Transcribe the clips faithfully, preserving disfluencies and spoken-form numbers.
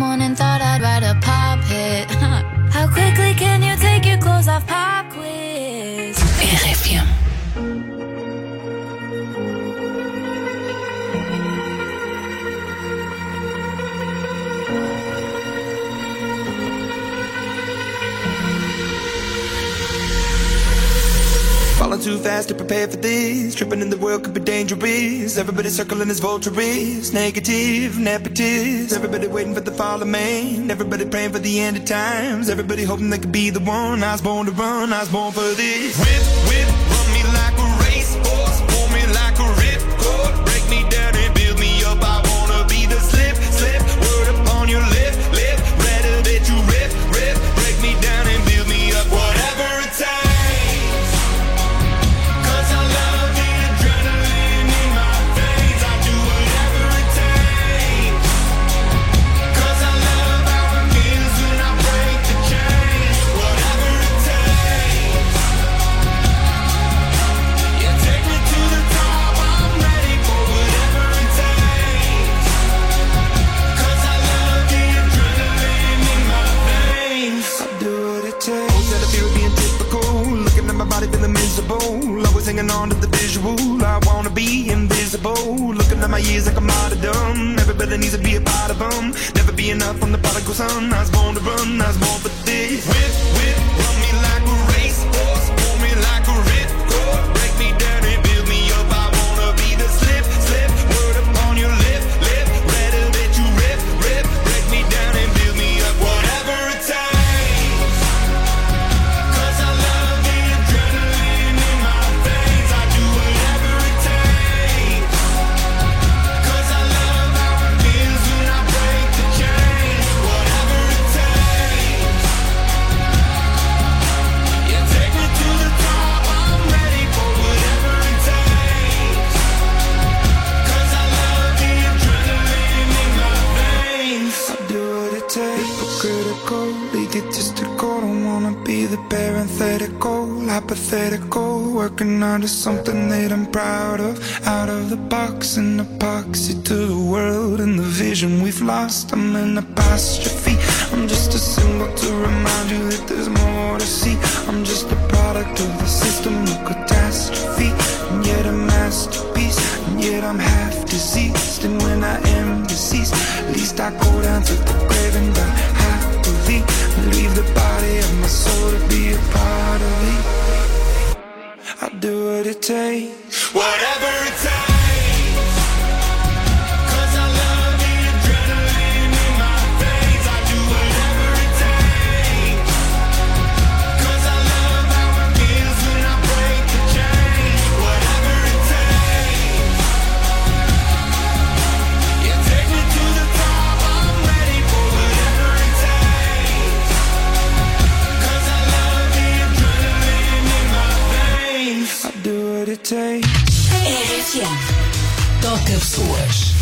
morning, thought I'd write a pop hit. How quickly can you take your clothes off? Pop quiz. R F M. Falling too fast to prepare for this. Tripping in the world could be dangerous. Everybody circling as vultures. Negative, nepotist. Everybody waiting for the fall of man. Everybody praying for the end of times. Everybody hoping they could be the one. I was born to run, I was born for this. Whip, whip, run me like a racehorse. Pull me like a ripcord. Break me down and build me up. I wanna be the slip, slip. Word upon your lip, lip. Rather that you rip, rip. Break me down and build me up. Whatever it takes. Feeling miserable, always hanging on to the visual. I wanna be invisible. Looking at my years like I'm martyrdom. Everybody needs to be a part of them. Never be enough from the prodigal son. I was born to run, I was born for this. Whip, whip, run me like a racehorse. Pull me like a ripcord. Break me down and build me up. I wanna be the slip, slip. Word upon your lip, lip. Rather that you rip, rip. Break me down and build me up. Whatever it takes. Hypothetical, working out of something that I'm proud of. Out of the box, an epoxy to the world and the vision we've lost. I'm an apostrophe. I'm just a symbol to remind you that there's more to see. I'm just a product of the system of catastrophe, and yet a masterpiece. And yet I'm half diseased, and when I am deceased, at least I go down to the grave and die happily. Leave the body of my soul to be a part of me. I'll do what it takes. Whatever it takes. R F M toca pessoas.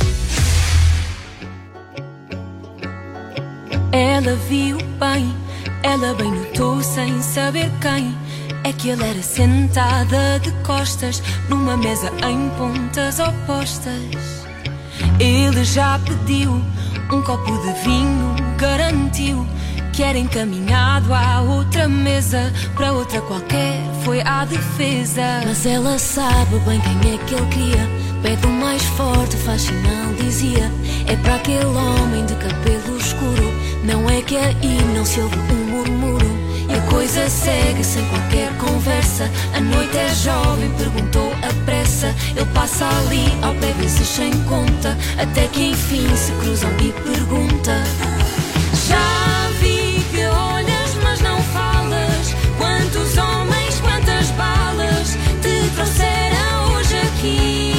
Ela viu bem, ela bem notou sem saber quem é que ele era, sentada de costas numa mesa em pontas opostas. Ele já pediu um copo de vinho, garantiu que era encaminhado à outra mesa, para outra qualquer foi à defesa. Mas ela sabe bem quem é que ele queria. Pede o mais forte, faz sinal, dizia. É para aquele homem de cabelo escuro. Não é que aí não se ouve um murmúrio. E a coisa segue sem qualquer conversa. A noite é jovem, perguntou a pressa. Ele passa ali ao pé vezes sem conta, até que enfim se cruzam e pergunta: já vi que olhas mas não falas. Quantos homens, quantas balas te trouxeram hoje aqui?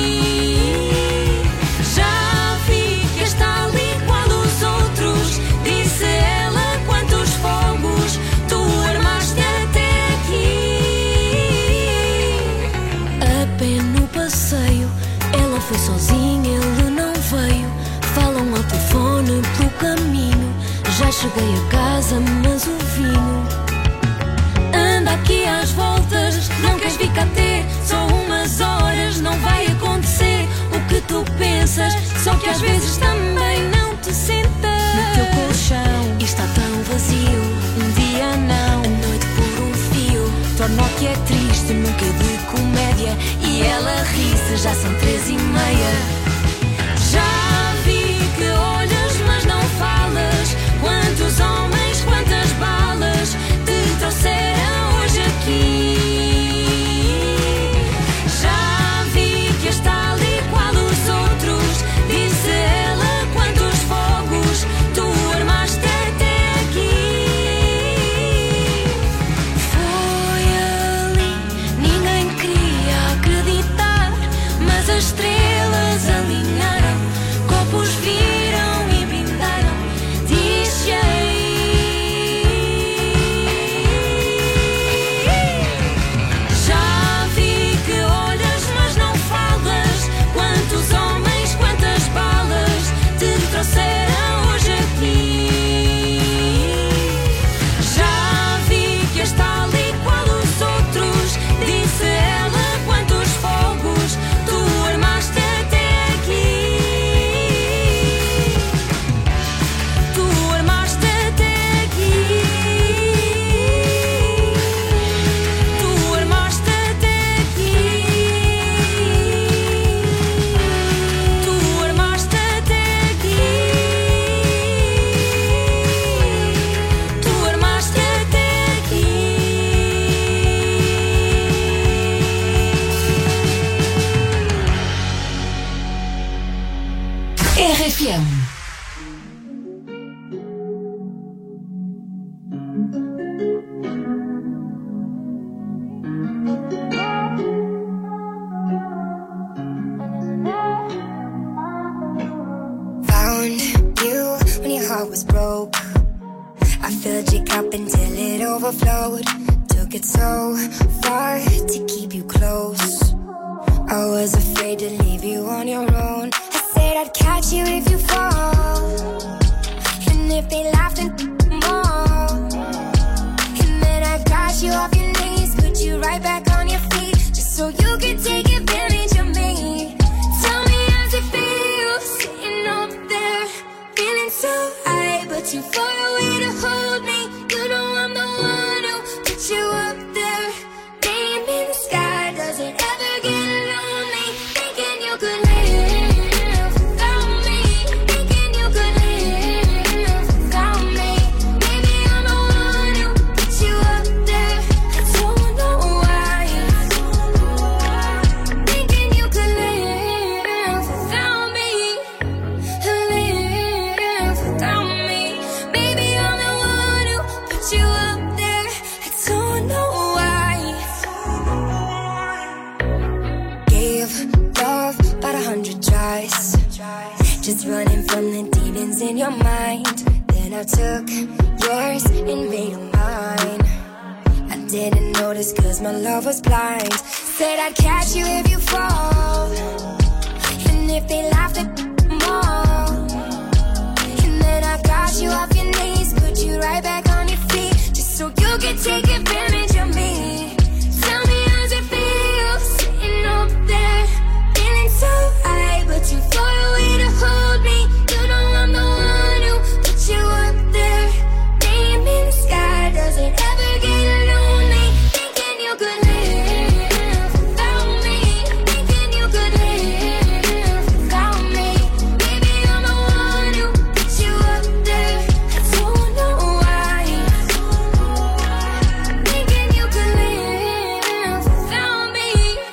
Já vi que está ali igual os outros, disse ela. Quantos fogos tu armaste até aqui? A pé no passeio, ela foi sozinha, ele não veio. Falam ao telefone pelo caminho. Já cheguei a casa, mas o vinho anda aqui às voltas. Não queres vir cá ter só umas horas? Não vai acontecer o que tu pensas, só que às vezes também não te sentas. e ela ri-se, já são três e meia. Já vi que olhas, mas não falas. Quantos homens, quantas balas te trouxeram hoje aqui? Já vi que és tal e qual os outros, disse ela. Quantos fogos tu armaste até aqui? Foi ali, ninguém queria acreditar, mas as estrelas alinharam, copos viram e brindaram. Disse aí. Já vi que olhas, mas não falas. Quantos homens, quantas balas te trouxeram hoje aqui? Já vi que és tal e qual os outros, disse ela. Quantos fogos tu armaste até aqui? Tu armaste até aqui. Tu armaste até aqui. Tu armaste até aqui. Tu armaste até aqui. R F M. Found you when your heart was broke. I filled your cup until it overflowed. Took it so far to keep you close. I was afraid to leave you on your own. I said I'd catch you if you fall, and if they laughed and more. And then I got you off your knees, put you right back on your feet, just so you could take advantage of me. Tell me how's it feel, sitting up there, feeling so high, but too far away to hold me. You know I'm the one who put you up there. Name in the sky, does it ever get lonely? Thinking you could live without me, thinking you could live without me. Maybe I'm the one who put you up there. I don't know why. Thinking you could live without me, live without me. Maybe I'm the one who put you up there. I don't know why. Gave love about a hundred tries, just running from the demons in your mind. Then I took yours and made them mine. I didn't notice cause my love was blind. Said I'd catch you if you fall, and if they laughed at more. And then I got you off your knees, put you right back on your feet, just so you could take advantage of me. Tell me how's it feel, sitting up there, feeling so high, but too far away to hold me. You know I'm the one who put you up there. Name in the sky, does it ever get lonely? Thinking you could live without me, thinking you could live without me. Maybe I'm the one who put you up there. I don't know why. Thinking you could live without me,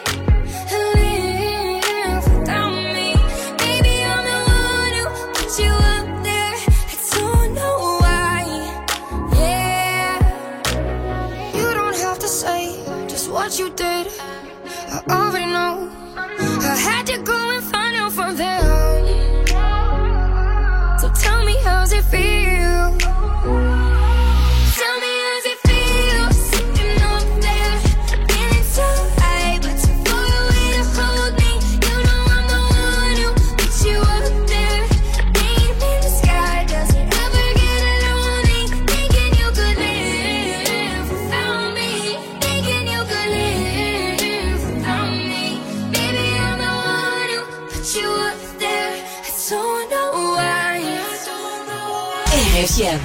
live without me. Maybe I'm the one who put you up there. I don't know why. Yeah. You don't have to say just what you did. I already know. I had to go and find out from them. So tell me how's it feel. Tell me how's it feel, sitting up there, feeling so high, but too far away to hold me. You know I'm the one who put you up there. Name in the sky, does it ever get lonely? Thinking you could live without me, thinking you could live without me. Maybe I'm the one who put you up there. I don't know why. R F M.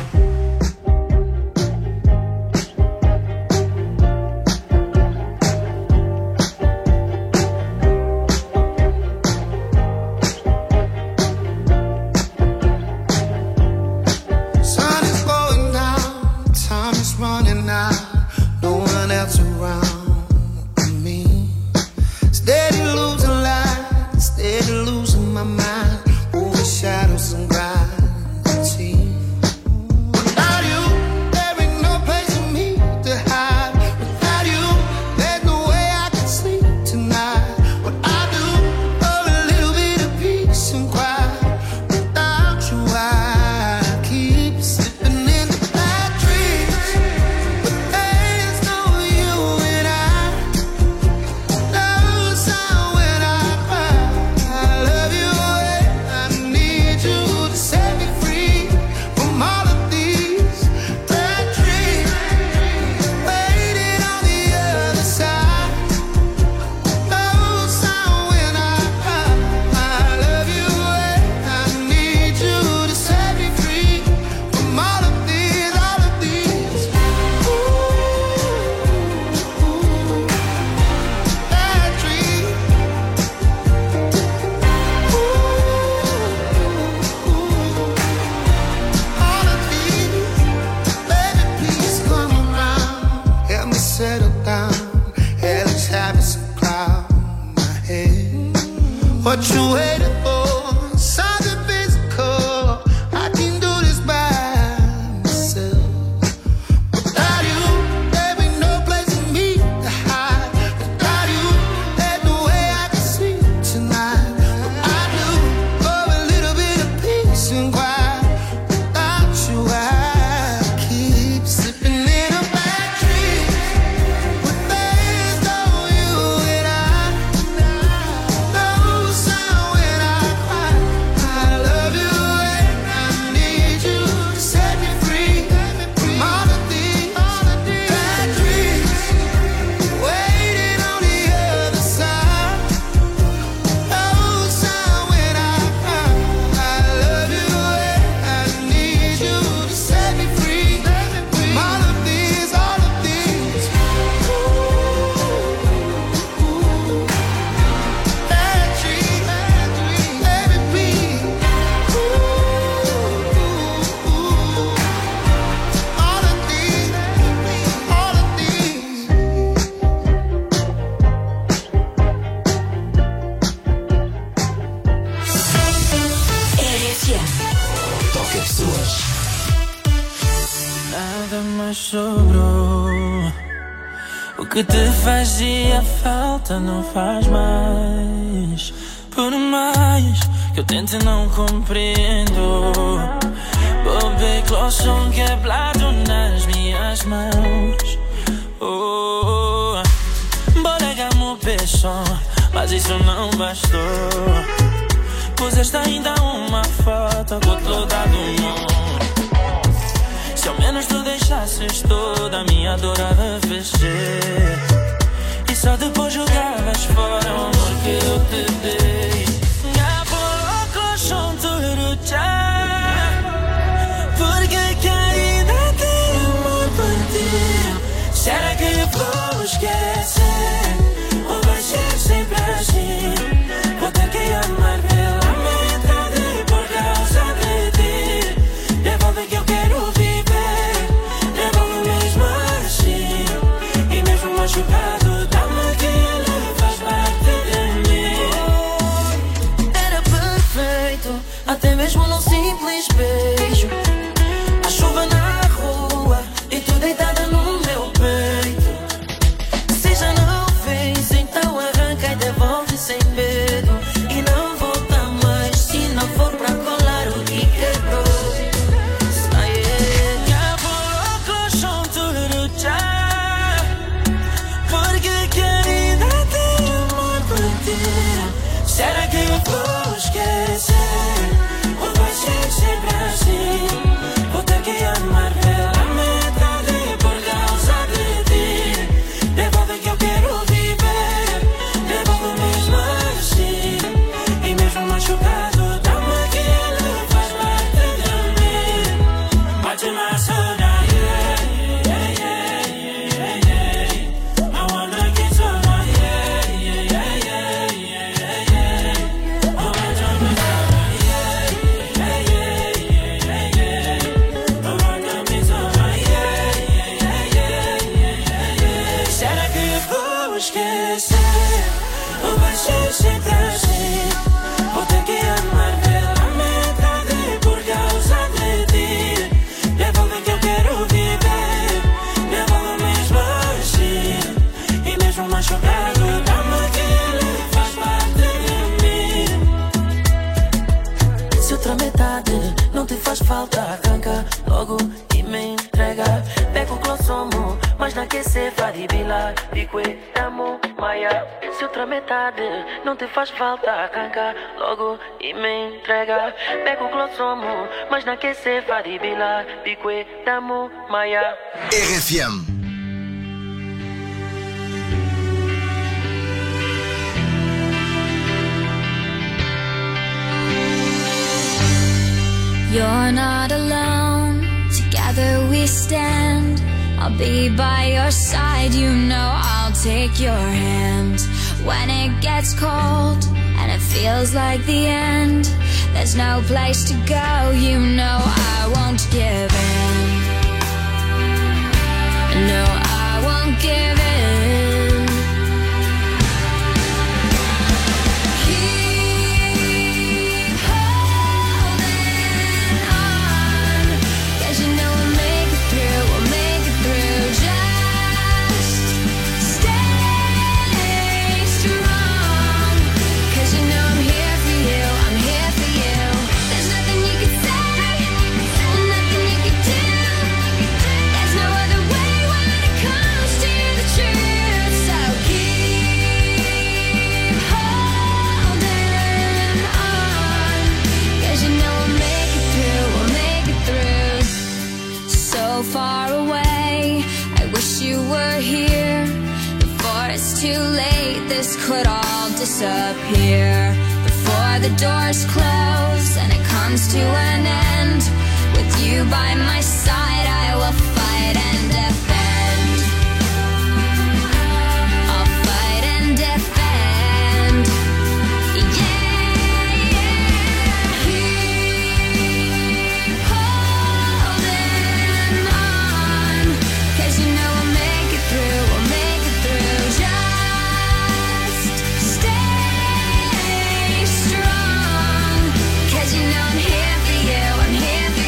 dez. Nada mais sobrou. O que te fazia falta não faz mais. Por mais que eu tente não compreendo. Bobby clochon quebrado nas minhas mãos. Oh, boregamo peixão, mas isso não bastou. Puseste ainda uma foto com toda do mundo. Se ao menos tu deixasses toda a minha dor a vencer. E só depois jogavas fora o amor que eu te dei. Nga polo clochon tudo já. Porque que ainda tenho amor por ti. Será que eu vou esquecer? Ou vai ser sempre assim? Vou ter que amar pela metade por causa de ti. Devolve que eu quero viver. Devolve mesmo assim. E mesmo machucado, dá-me aquilo, faz parte de mim. Era perfeito, até mesmo num simples beijo. A chuva na rua e tu deitada no meu peito. Se já não vens, então arranca e devolve sem medo. E não volta mais se não for pra colar o que quebrou. Sai, já vou clochon tudo já. Porque que ainda tenho amor por ti. Será que eu vou esquecer? Ou vai ser sempre assim? Vou ter que amar pela metade por causa de ti. Devolve que eu quero viver. Devolve mesmo assim. E mesmo machucado, dá-me aquilo, faz parte de mim. Bate mais saudade, yeah, yeah, yeah, yeah, yeah. I wanna get saudade, yeah, yeah, yeah, yeah, yeah, yeah. Oh, bate mais saudade, yeah, yeah, yeah, yeah, yeah. I wanna be saudade, yeah, yeah, yeah, yeah, yeah. Será que eu vou esquecer? Ou vai ser sempre assim? Vou ter que amar pela metade por causa de ti. Devolve que eu quero viver. Devolve mesmo assim. E mesmo machucado, dá-me aquilo, faz parte de mim. Se outra metade não te faz falta, arranca logo e me entrega. Pega o clossomo, mas não quer ser faribila. Pique, damo, maia. Se outra metade não te faz falta, arranca logo e me entrega. Pega o clossomo, mas não quer ser faribila. Pique, damo, maia. R F M. You're not alone, together we stand. I'll be by your side, you know I'll take your hand. When it gets cold and it feels like the end, there's no place to go, you know I won't give in. No, I won't give in. Could all disappear before the doors close and it comes to an end. With you by my side, I will fight and defend. I'll fight and defend. Yeah, yeah. Keep holding on, 'cause you know we'll make it through, we'll make it through. Just stay strong, 'cause you know I'm here for you, I'm here for you.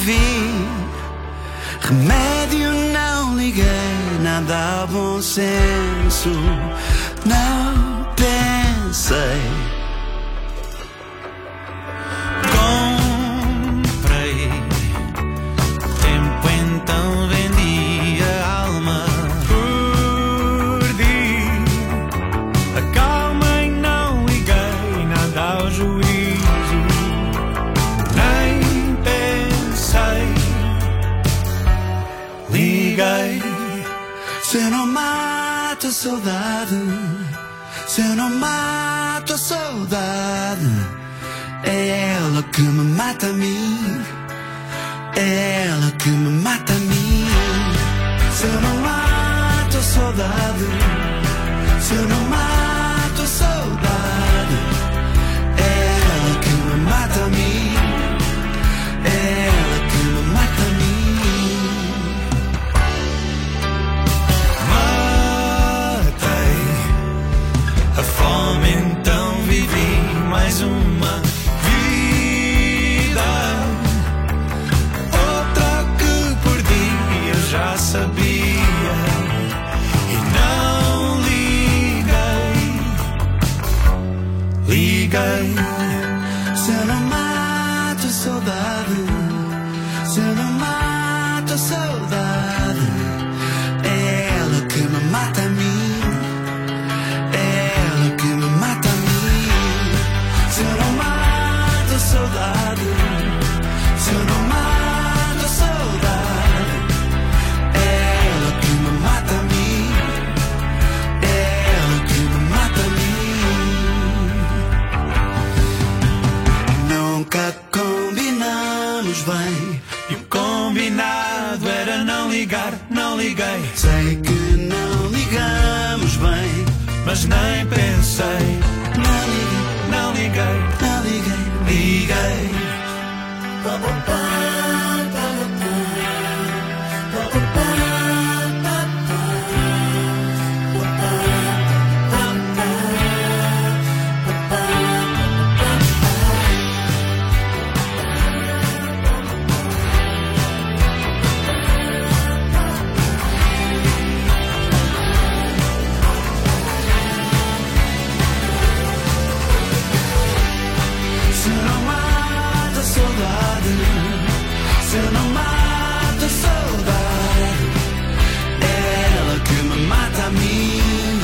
vi. Remédio não liguei, nada ao bom senso. Não pensei. Comprei tempo, então vendi a alma. Perdi a calma e não liguei nada ao juízo. Nem pensei. Liguei. Se eu não mato a saudade, se eu não mato a saudade, é ela que me mata a mim, é ela que me mata a mim. Se eu não mato a saudade, se eu não mato a saudade, é ela que me mata a mim, é ela que me mata a mim. A fome, então vivi mais uma vida. Outra que perdi, eu já sabia e não liguei. Liguei. Se eu não mato a saudade, se eu não mato a saudade, é ela que me mata a mim. Saudade, se eu não mato a saudade, é ela que me mata a mim, é ela que me mata a mim. Nunca combinamos bem, e o combinado era não ligar, não liguei. Sei que não ligamos bem, mas nem pensei. Não liguei, não liguei, não liguei. Liguei. Se eu não mato a saudade, é ela que me mata a mim,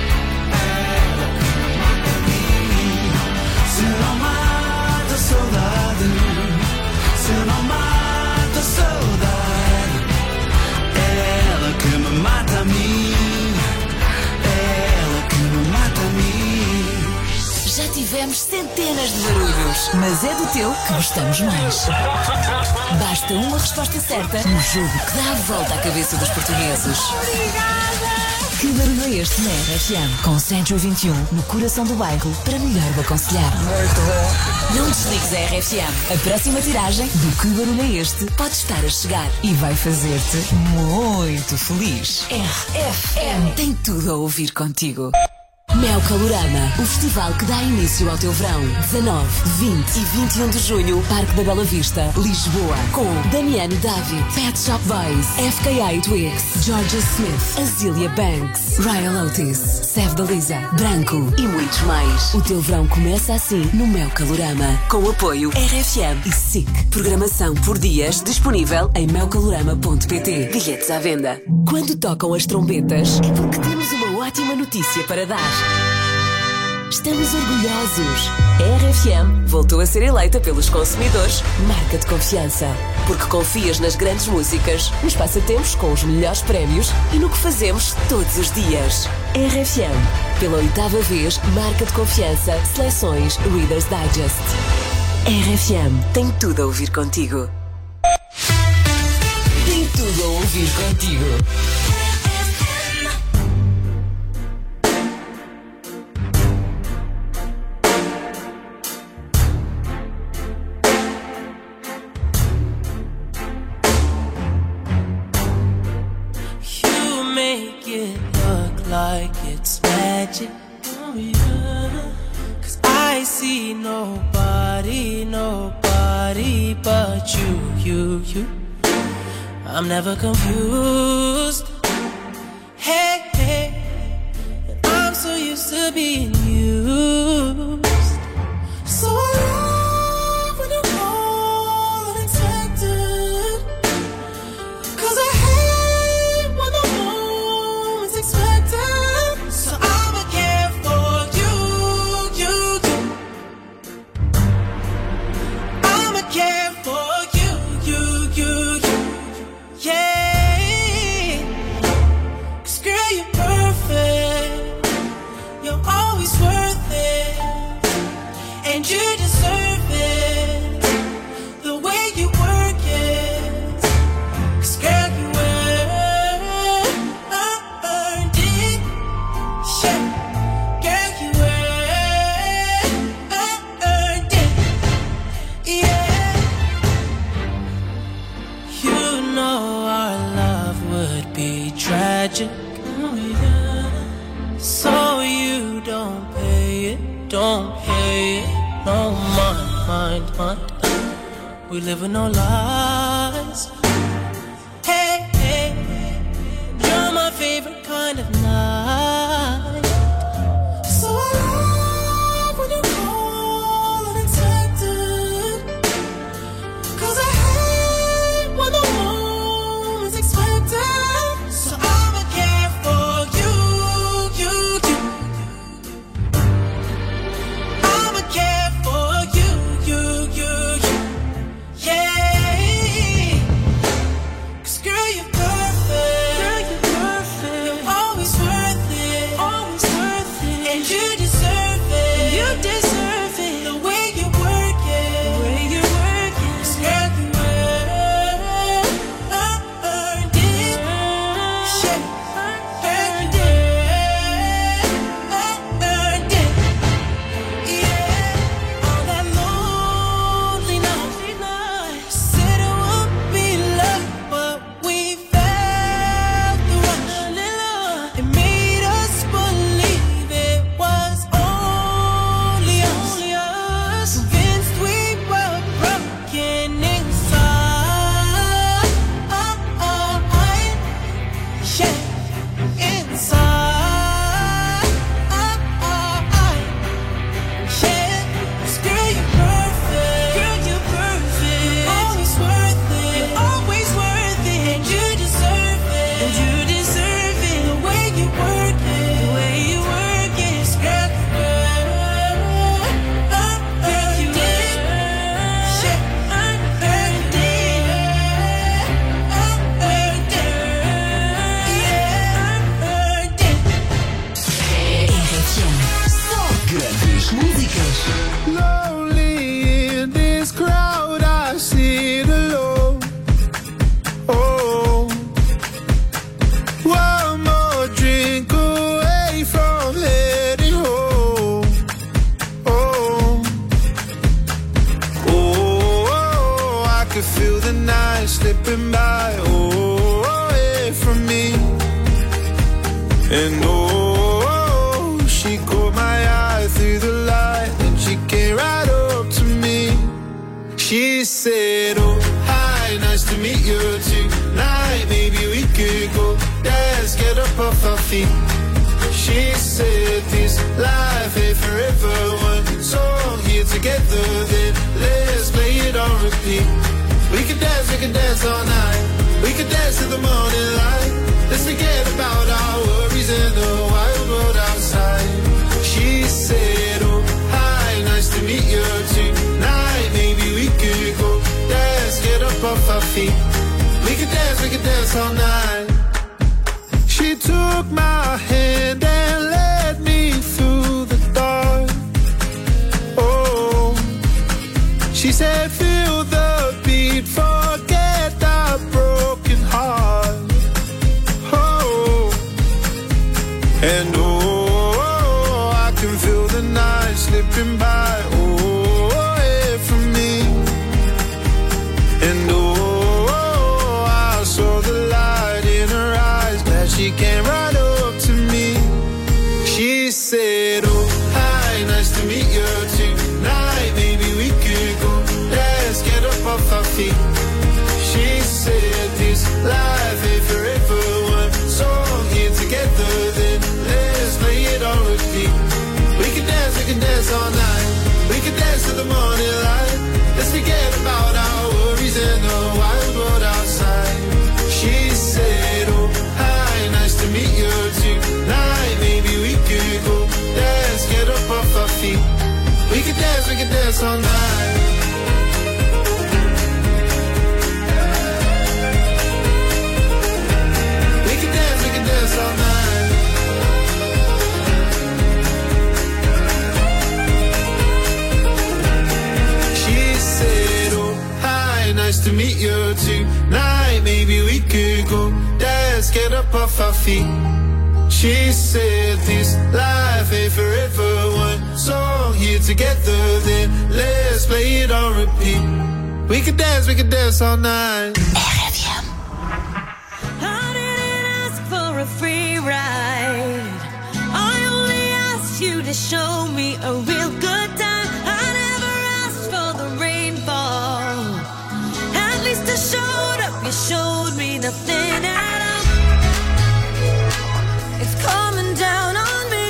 é ela que me mata a mim. Se eu não mato a saudade, se eu não mato a saudade, é ela que me mata a mim, é ela que me mata a mim. Já tivemos centenas de barulhos, mas é do teu que gostamos mais. Basta uma resposta certa no jogo que dá a volta à cabeça dos portugueses. Obrigada! Que barulho é este na R F M? Com cento e vinte e um no coração do bairro para melhor o aconselhar. Muito bom! Não desligues a R F M. A próxima tiragem do Que Barulho é Este pode estar a chegar e vai fazer-te muito feliz. R F M tem tudo a ouvir contigo. Mel Calorama, o festival que dá início ao teu verão. dezanove, vinte e vinte e um de junho, Parque da Bela Vista, Lisboa. Com Damiano David, Pet Shop Boys, F K A Twigs, Georgia Smith, Azealia Banks, Ryan Otis, Sev da Lisa, Branco e muitos mais. O teu verão começa assim no Mel Calorama. Com o apoio R F M e S I C. Programação por dias disponível em mel calorama ponto pt. Bilhetes à venda. Quando tocam as trombetas, é porque temos uma ótima notícia para dar. Estamos orgulhosos. A R F M voltou a ser eleita pelos consumidores marca de confiança. Porque confias nas grandes músicas, nos passatempos com os melhores prémios e no que fazemos todos os dias. R F M, pela oitava vez, marca de confiança, seleções Reader's Digest. R F M tem tudo a ouvir contigo. Tem tudo a ouvir contigo. Like it's magic, oh yeah. Cause I see nobody, nobody but you, you, you. I'm never confused. Hey, hey, I'm so used to being used. So I love when you call unexpected, 'cause I hate when the moment's expected. So I'ma care for you, you, you. I'ma care for you, you, you, you. Yeah, 'cause girl, you're perfect. You're always worth it, and you deserve it. The way you work it, 'cause girl, you earned it. Yeah, girl, you earned it. Yeah, you know our love would be tragic. Oh, yeah. So you don't pay it, don't pay it. No mind, mind, mind. We live with no lies. Hey, hey, you're my favorite kind of night. So I love when you call unexpected, 'cause I hate when the moment's expected. So I'ma care for you, you, you. I'ma care for you, you, you, you. Yeah, 'cause girl, you're perfect. Girl, you're perfect. You're always worth it, always worth it, and you deserve it. You deserve it. The way you work it, the way you work it, 'cause girl, you earned it. Yeah, earned it, earned it. Yeah, all that lonely night, said it would be love, but we felt the rush. It made us believe it was only us. Convinced we were broken inside. Yeah, inside. Yeah, 'cause girl, you're perfect. Girl, you're perfect. Always worth it. You're always worth it, and you deserve it. And you deserve it. The way you work it, the way you work it, 'cause girl, you girl, you did. Yeah, earned it. Earned it. Yeah, earned it. R F M. Só grandes músicas. Lonely in this crowd, I sit alone. Oh, one more drink away from heading home. Oh, oh, I could feel the night slipping by. Oh, away from me. And oh, she caught my eye through the light, and she came right up to me. She said, oh, hi, nice to meet you tonight. Maybe we could go dance, get up off our feet. She said, this life ain't forever. One song here together, then let's play it on repeat. We could dance, we could dance all night. We could dance to the morning light. Let's forget about our worries and the wild world outside. She said, oh, hi, nice to meet you tonight. Maybe we could go dance, get up off our feet. We could dance, we could dance all night. She took my hand and led me through the dark. Oh, she said, feel the beat, forget that broken heart. Oh, and oh, I can feel the night slipping by. Oh, away from me. And oh, I saw the light in her eyes. Glad she came right up to me. dance, we could dance all night. We could dance, we could dance all night. She said, oh, hi, nice to meet you tonight. Maybe we could go dance, get up off our feet. She said this life ain't forever. One song here together, then let's play it on repeat. We could dance, we could dance all night. R F M. I didn't ask for a free ride. I only asked you to show me a real good time. I never asked for the rainfall. At least I showed up, you showed me nothing at all. It's coming down on me,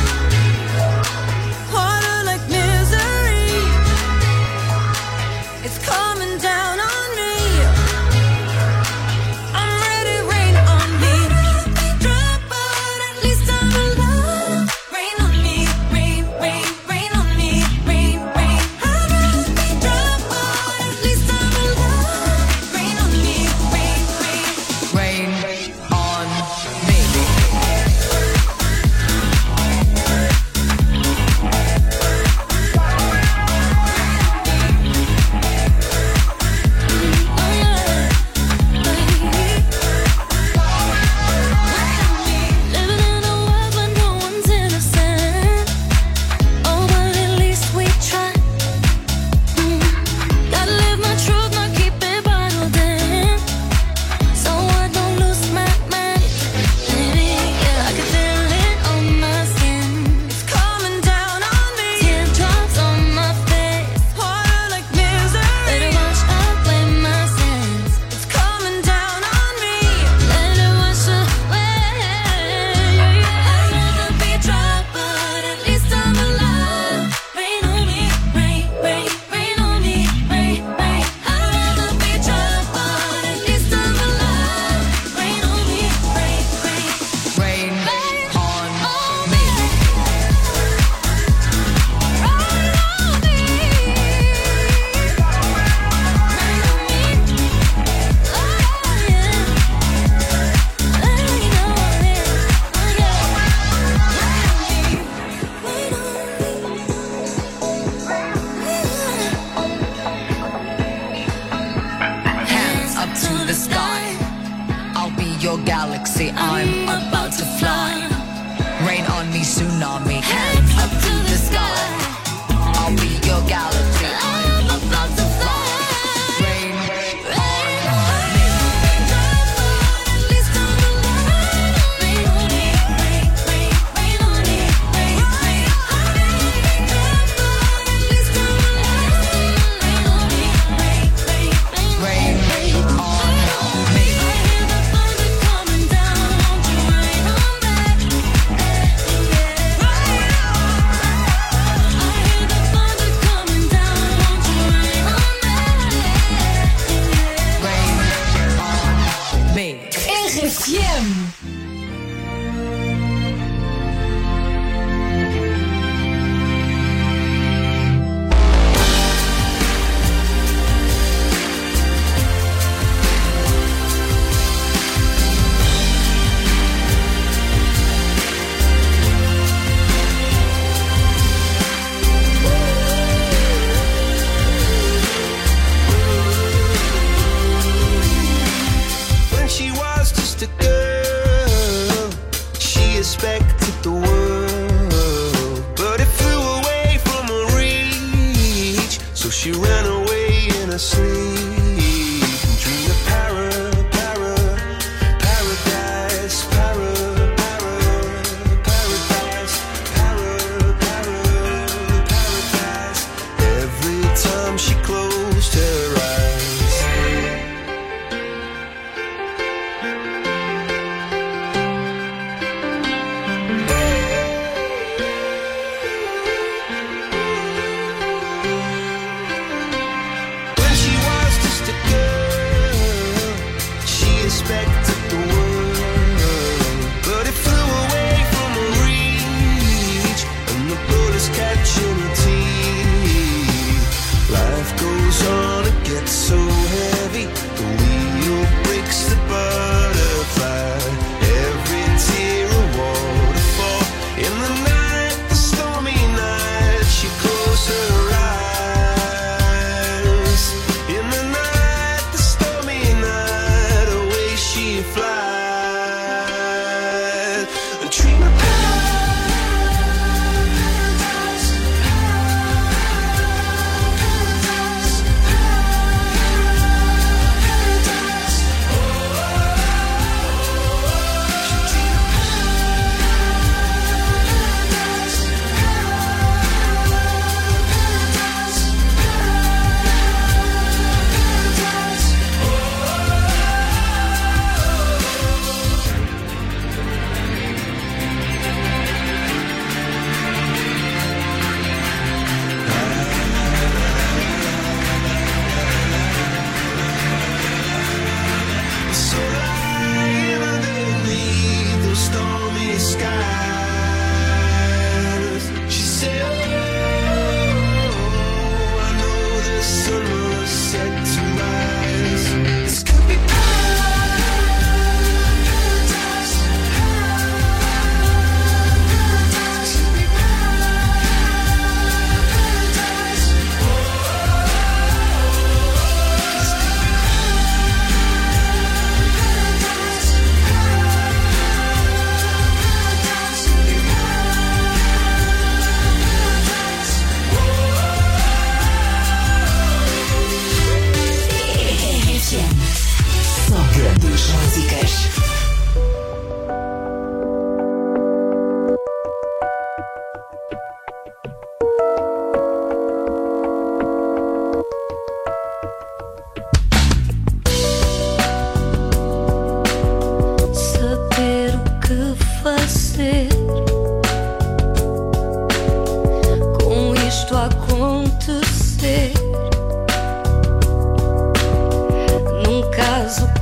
harder like misery. It's coming down on me. I'm ready, rain on me. Drop, but at least I'm alive. Rain on me, rain, rain, rain on me, rain, rain. I'd rather be drop, but at least I'm alive. Rain on me, rain, rain. Rain on me. Living in a world where no one's innocent. Oh, but at least we try. Mm. Gotta live my truth, not keep it bottled in, so I don't lose my mind. Baby, yeah, I can feel it on my skin. It's coming down on me. Teardrops on my face. Harder like misery. Let it wash away my sins. It's coming down on me. Let it wash away. I'd rather be dry, but at least I'm alive. Rain on me, rain, rain, rain on me, rain, rain. I'd rather be dry, but at least I'm alive. Rain on me, rain, rain, Rain rain on on me. me. Rain on me. Rain on me. Oh, yeah. Rain on me. Oh, yeah. Rain on Hands up to the sky. I'll be your galaxy. I'm about to fly. Rain on me, tsunami. Hands up to the sky. I'll be your galaxy. I'm about to fly. Rain on me. At least I'm alive. Rain on me, rain, rain, rain on me, rain, rain. At least I'm alive. Rain on me, rain, rain, rain, Rain on me. I hear the thunder coming down. Won't you rain on me? I hear the thunder coming down. Won't you rain on me? Rain on me. R F M. When she was just a girl, she expected the world, but it flew away from her reach. So she ran away in her sleep and dreamed of para, para, paradise, para, para, paradise, para, para, paradise. Every time she closed her eyes. When she was just a girl, she expected the world, but it flew away from her reach, and the bullets catching her teeth.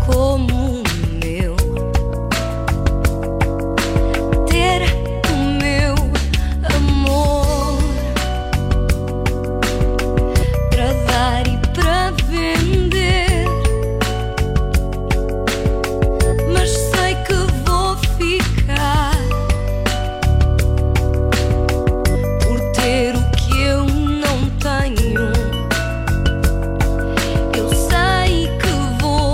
como o meu. Ter o meu amor para dar e para vender, mas sei que vou ficar por ter o que eu não tenho. Eu sei que vou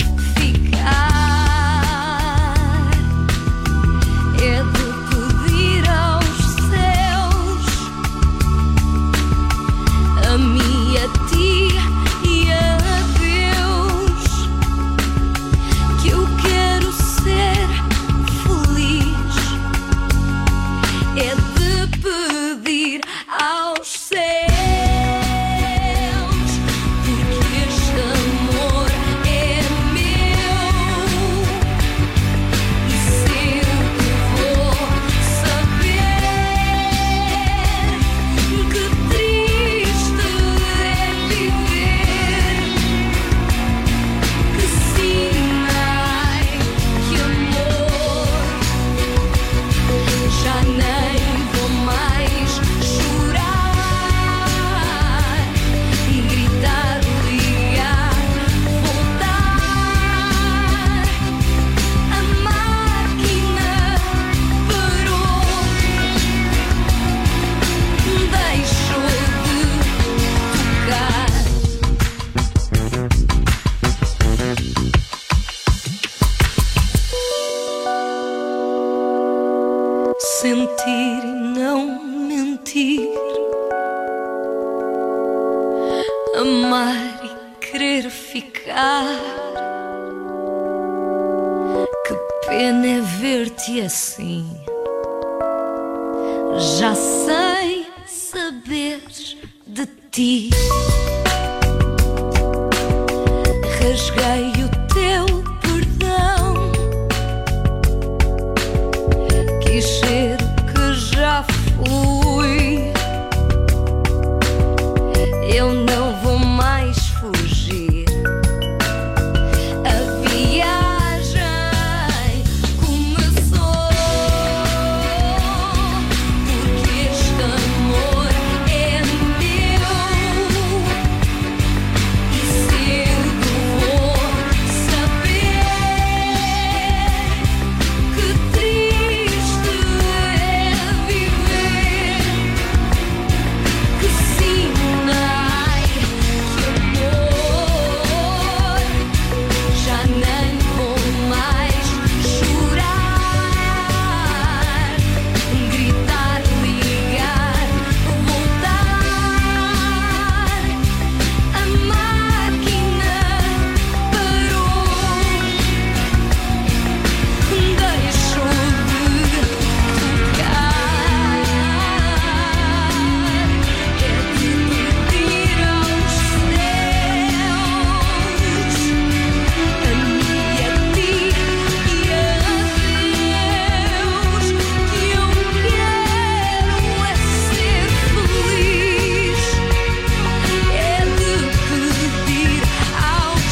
ficar, é de pedir aos céus, a mim, a ti e a Deus, que eu quero ser feliz. É de pedir aos céus, porque este amor é meu e cedo vou saber que triste é viver, que sim, ai, que amor, já nem vou mais chorar e gritar, ligar, voltar. A máquina parou, deixou de tocar. Sentir e não mentir, amar e querer ficar. Que pena é ver-te assim. Já sei saberes de ti. Rasguei o teu perdão, quis ser o que já fui. Eu não vou mais fugir. A viagem começou, porque este amor é meu e cedo vou saber que triste é viver, que sim, ai, que amor, já nem vou mais chorar, gritar, ligar, voltar. A máquina parou, deixou de tocar. É de pedir aos céus, a mim, a ti e a Deus, que eu quero é ser feliz. É de pedir aos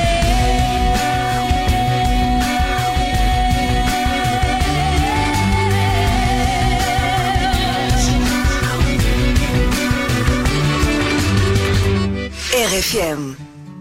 R F M.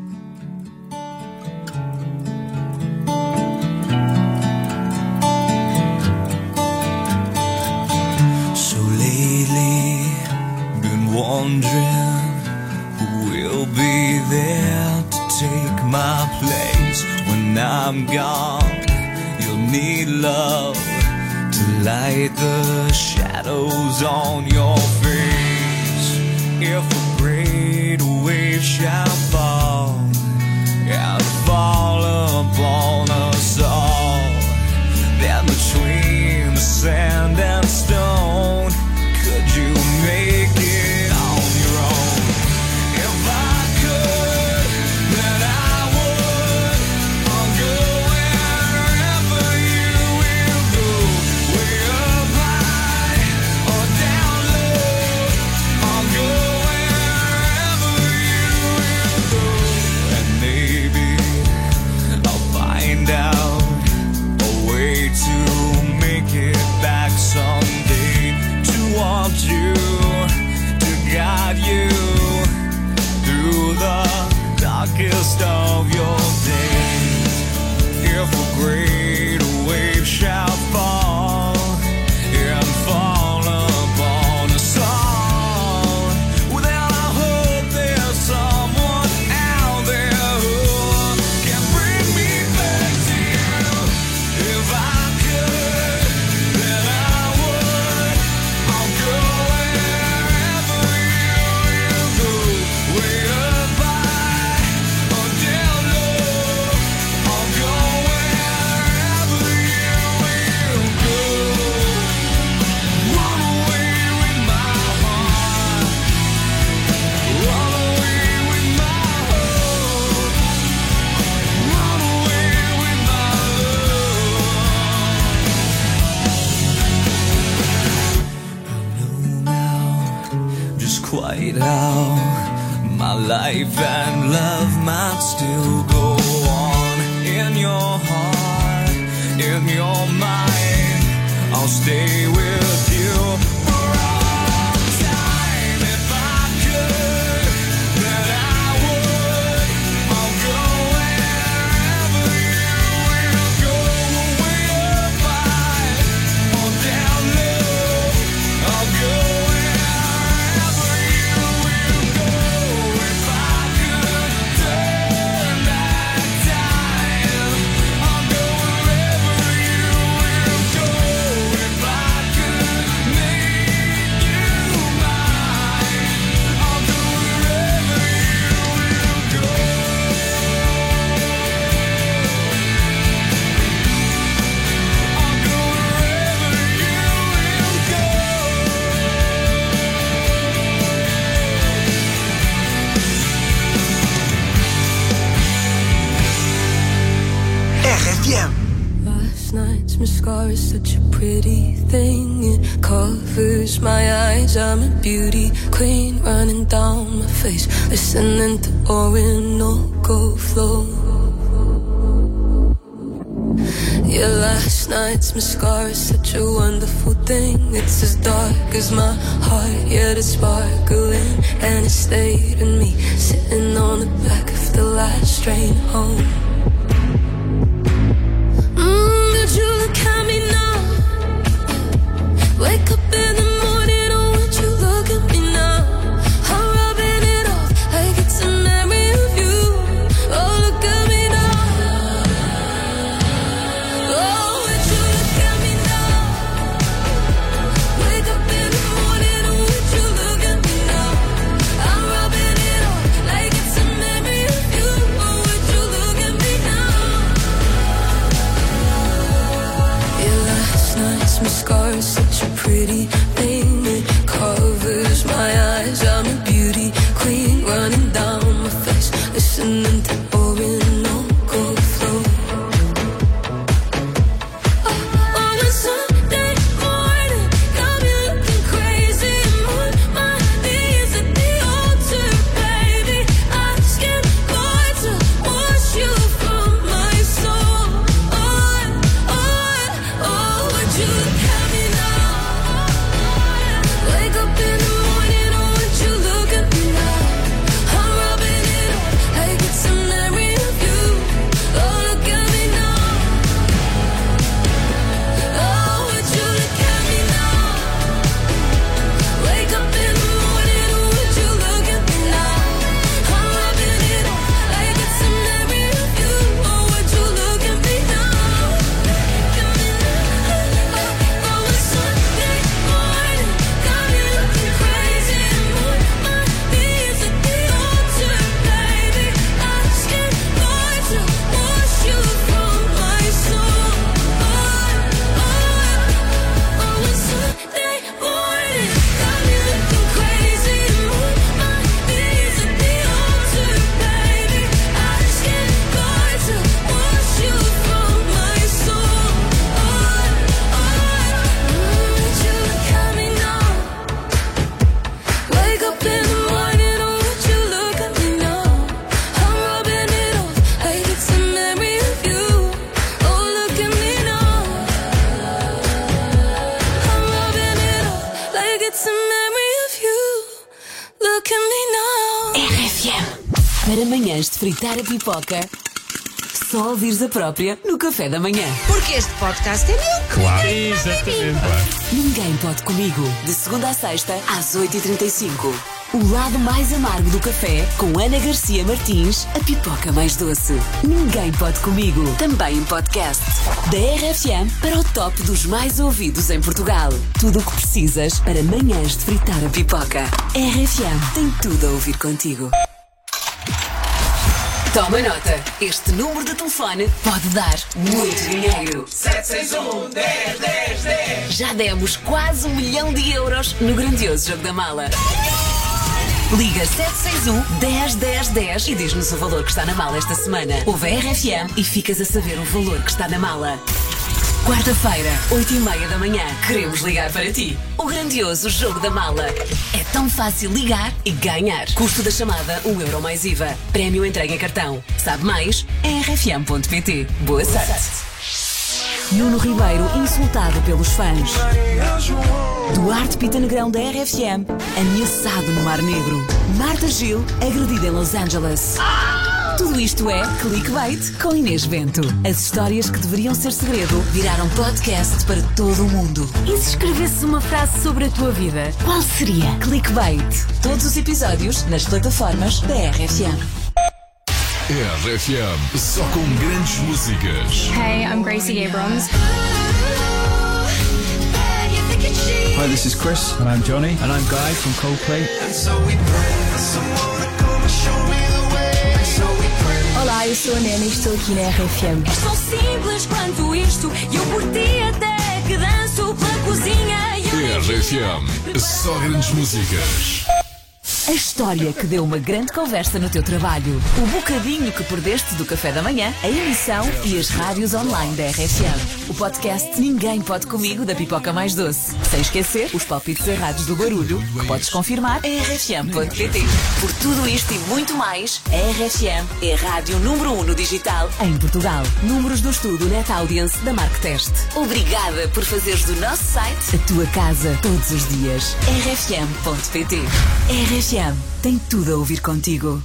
So lately, been wondering who will be there to take my place when I'm gone. You'll need love to light the shadows on your face. If a great wave shall fall and fall upon us all, then between the sand and stone, could you make it on your own? If I could, then I would. I'll go wherever you will go, way up high or down low. I'll go wherever you will go, and maybe life and love might still go on. In your heart, in your mind, I'll stay with you for all time. If I could, then I would. I'll go wherever you will go. Way up high or down low, I'll go wherever you will go. If I could turn back time, I'll go wherever you will go. If I could make you mine, I'll go wherever you will go. I'll go wherever you will go. R F M. Last night's mascara is such a pretty thing. It covers my eyes. I'm a beauty queen running down my face, listening to Orinoco flow. Yeah, last night's mascara is such a wonderful thing. It's as dark as my heart, yet it's sparkling, and it stayed in me, sitting on the back of the last train home. Mm, did you look at me now? Wake up in the morning, oh, would you look at me now? I'm rubbing it off like it's a memory of you. Oh, look at me now. Oh, would you look at me now? Wake up in the morning, oh, would you look at me now? I'm rubbing it off like it's a memory of you. Oh, would you look at me now? Yeah, last night's mascara is such a pretty thing. It covers my eyes. I'm a beauty queen running down my face, listening to Orinoco flow. Oh, on a Sunday morning, got me looking crazy. On my knees at the altar, baby, asking God to wash you from my soul. Oh, oh, oh, would you look at me now? Wake up in the morning, oh, would you look at me now? I'm rubbing it off like it's a memory of you. Oh, look at me now. Oh, would you look at me now? Wake up in the morning, oh, would you look at me now? I'm rubbing it off like it's a memory of you. Oh, would you look at me now? Look at me now. Oh, on a Sunday morning, got me looking crazy. On my knees at the altar, baby, asking God to wash you from my soul. Oh, oh, on a Sunday morning, got me looking crazy. On my knees at the altar, baby, asking God to wash you from my soul. Oh, oh, would you look at me now? Wake up in the morning, oh, would you look at me now? I'm rubbing it off like it's a memory of you. Oh, look at me now. I'm rubbing it off like it's a memory of you. Look at me now. R F M. Para manhãs de fritar a pipoca, só ouvires a própria no café da manhã. Porque este podcast é meu. Claro, exatamente. Ninguém pode comigo. De segunda a sexta, às oito e trinta e cinco. O lado mais amargo do café, com Ana Garcia Martins, a pipoca mais doce. Ninguém pode comigo. Também em podcast. Da R F M para o top dos mais ouvidos em Portugal. Tudo o que precisas para manhãs de fritar a pipoca. R F M tem tudo a ouvir contigo. Toma nota. Este número de telefone pode dar muito dinheiro. sete seis um, dez, dez, dez. Já demos quase um milhão de euros no grandioso jogo da mala. Liga sete seis um, dez, dez, dez e diz-nos o valor que está na mala esta semana. Ouve a R F M e ficas a saber o valor que está na mala. Quarta-feira, oito e meia da manhã, queremos ligar para ti. O grandioso Jogo da Mala. É tão fácil ligar e ganhar. Custo da chamada, um euro mais I V A. Prémio entregue em cartão. Sabe mais? É r f m ponto p t. Boa sorte. Nuno Ribeiro insultado pelos fãs. Duarte Pita Negrão da R F M ameaçado no Mar Negro. Marta Gil agredida em Los Angeles. Tudo isto é Clickbait com Inês Bento. As histórias que deveriam ser segredo viraram podcast para todo o mundo. E se escrevesse uma frase sobre a tua vida, qual seria? Clickbait. Todos os episódios nas plataformas da R F M. R F M, só com grandes músicas. Hey, I'm Gracie Abrams. Hi, this is Chris. And I'm Johnny. And I'm Guy from Coldplay. And so we pray for someone to come and show me the way. And so we pray. Olá, eu sou a Nena e estou aqui na R F M. É tão simples quanto isto, e eu por ti até que danço pela cozinha. R F M, só grandes músicas. A história que deu uma grande conversa no teu trabalho. O bocadinho que perdeste do café da manhã, a emissão e as rádios online da R F M. O podcast Ninguém Pode Comigo da Pipoca Mais Doce. Sem esquecer os palpites errados do barulho, que podes confirmar em r f m ponto p t. Por tudo isto e muito mais, a R F M é a rádio número um no digital em Portugal. Números do estudo Net Audience da Marktest. Obrigada por fazeres do nosso site a tua casa todos os dias. r f m ponto p t. R F M tem tudo a ouvir contigo.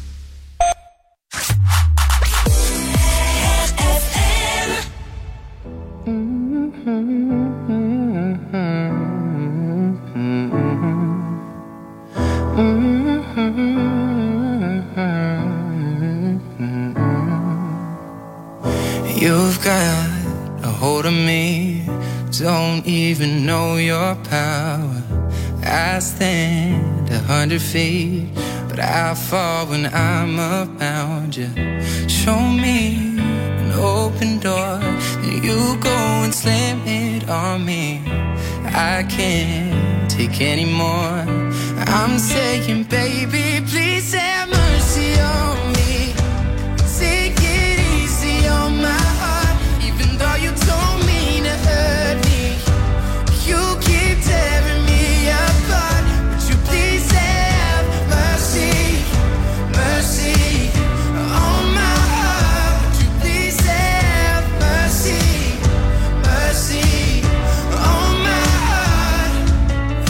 You've got a hold of me, don't even know your power. I stand a hundred feet, but I fall when I'm around you. Show me an open door, then you go and slam it on me. I can't take any more. I'm saying, baby, please have mercy on me. Take it easy on my heart, even though you don't mean to hurt me. You keep tearing me apart. Would you please have mercy, mercy on my heart? Would you please have mercy, mercy on my heart?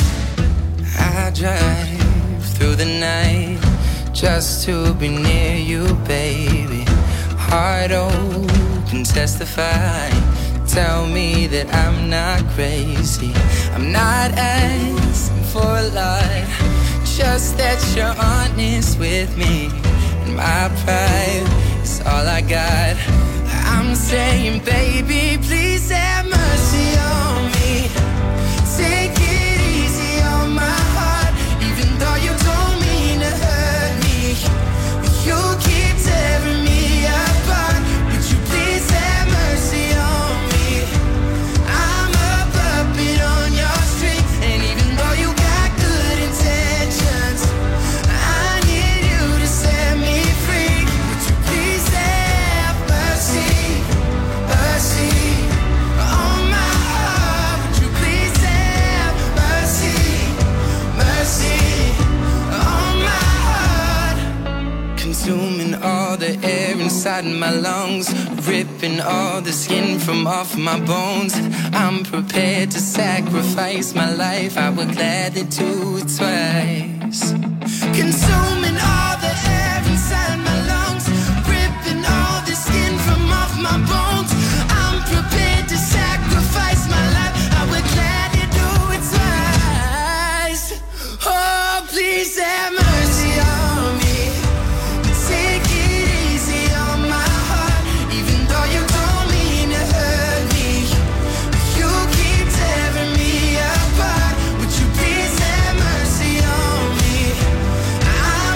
I drive through the night just to be near you, baby. Heart open, testify. Tell me that I'm not crazy. I'm not asking for a lot, just that you're honest with me. And my pride is all I got. I'm saying, baby, please have mercy on me. Take it easy on my heart, even though you don't mean to hurt me. You keep tearing me apart. Would you please have mercy on me? I'm a puppet on your string, and even though you got good intentions, I need you to set me free. Would you please have mercy, mercy on my heart? Would you please have mercy, mercy on my heart? Consuming all the air inside my lungs, ripping all the skin from off my bones. I'm prepared to sacrifice my life, I would gladly do it twice. Consuming all the air inside my lungs, ripping all the skin from off my bones. I'm prepared to sacrifice my life, I would gladly do it twice. Oh, please have mercy on me. Take it easy on my heart, even though you don't mean to hurt me. You keep tearing me apart. Would you please have mercy on me? I'm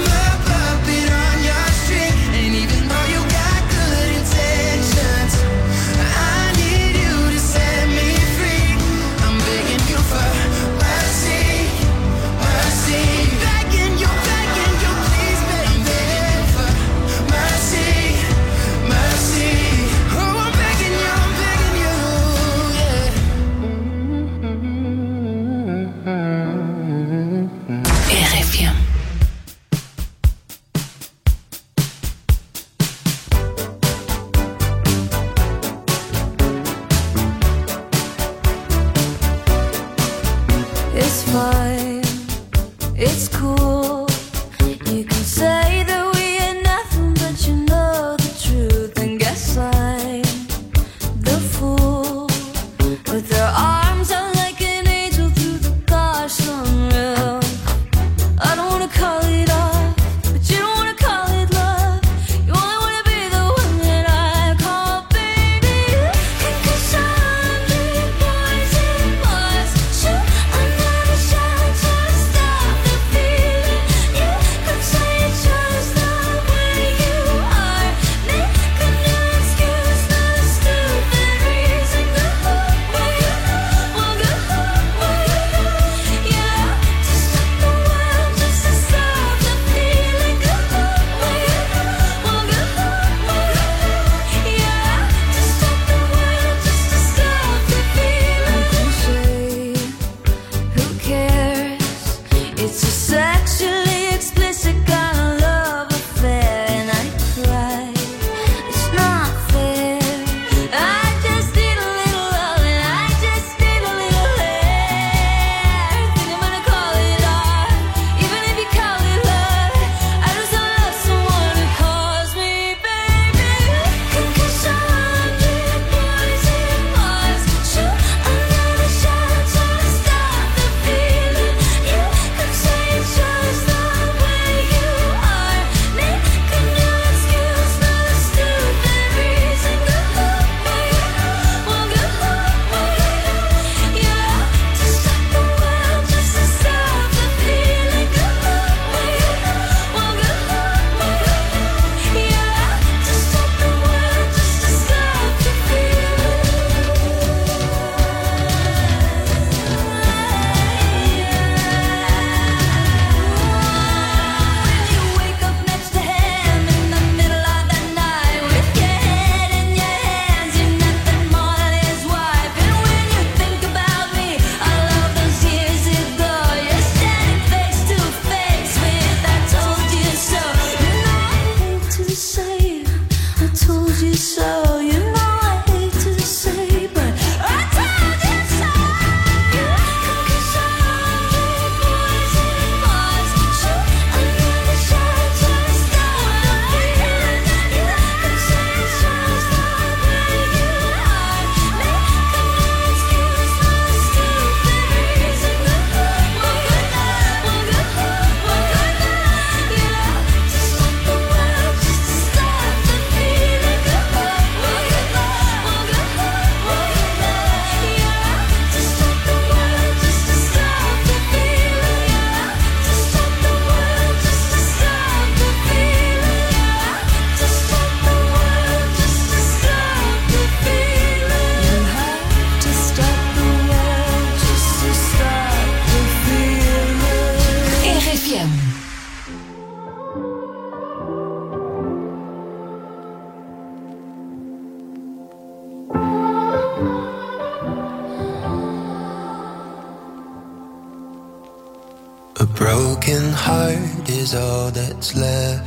heart is all that's left.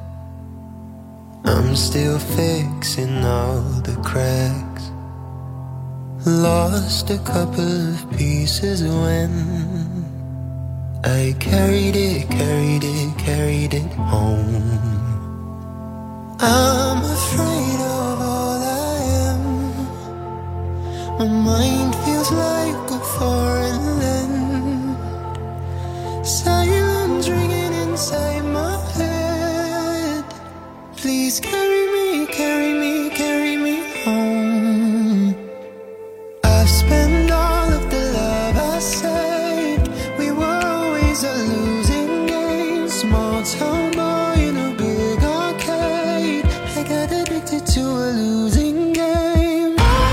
I'm still fixing all the cracks. Lost a couple of pieces when I carried it, carried it, carried it home. I'm afraid of all I am. My mind feels like a foreign land. Silence ringing inside my head. Please carry me, carry me, carry me home. I've spent all of the love I saved. We were always a losing game. Small town boy in a big arcade. I got addicted to a losing game.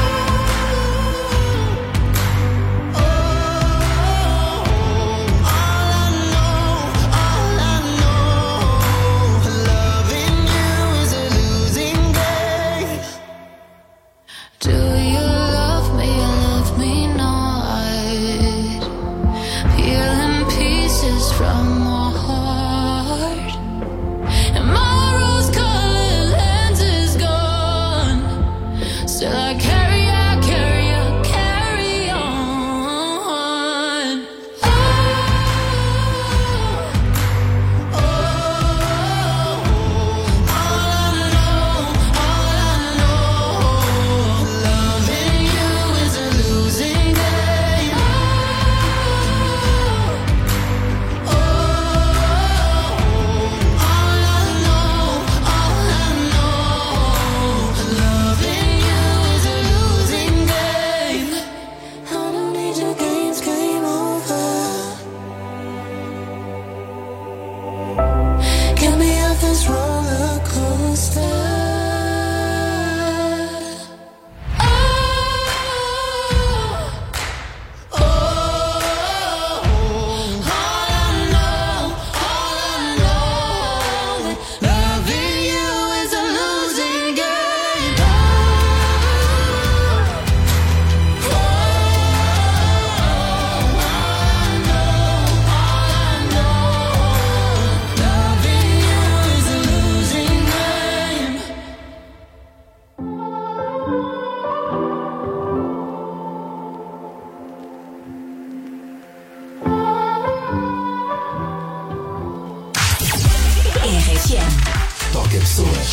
Toca pessoas.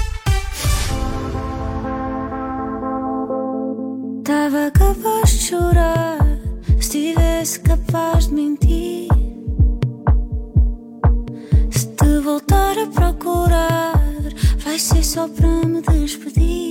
Tava capaz de chorar se tivesse capaz de mentir. Se te voltar a procurar, vai ser só para me despedir.